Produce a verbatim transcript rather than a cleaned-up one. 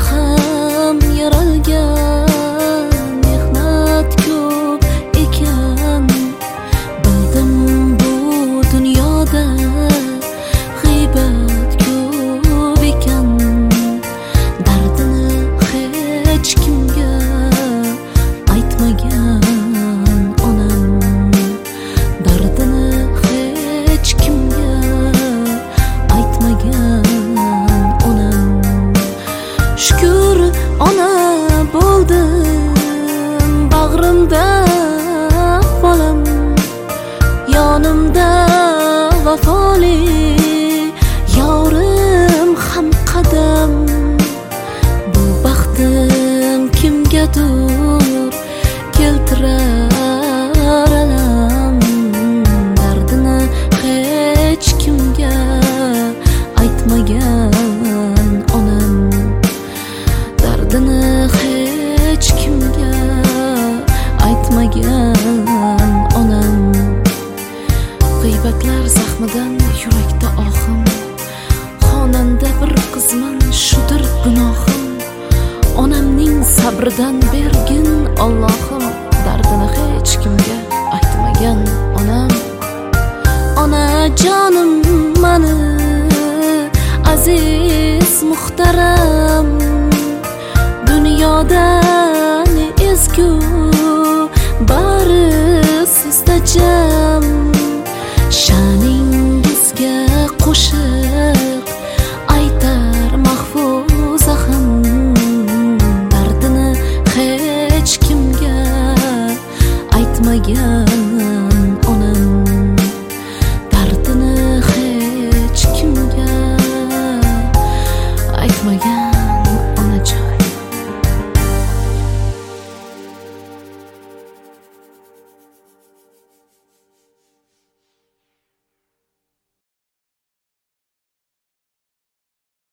ham yaralgan, mehnat ko'p ekan. Bildim bu dunyoda g'iybat ko'p ekan. Dardini hech kimga aytmagan onam, dardini hech kimga aytmagan onam. Shukr ona bo'ldim bag'rimda bolam, yonimda vafoli yorim ham qadam. Bu baxtim kimgadir keltirar alam, dardini hech kimga aytmagan onam, dardini hech kimga aytmagan onam. G'iybatlar zahmidan yurakda ohim, xonanda bir qizman shudir gunohim. Onamning sabridan bergin Allohim, dardini hech kimga aytmagan onam. Onajonim mani aziz muhtaram,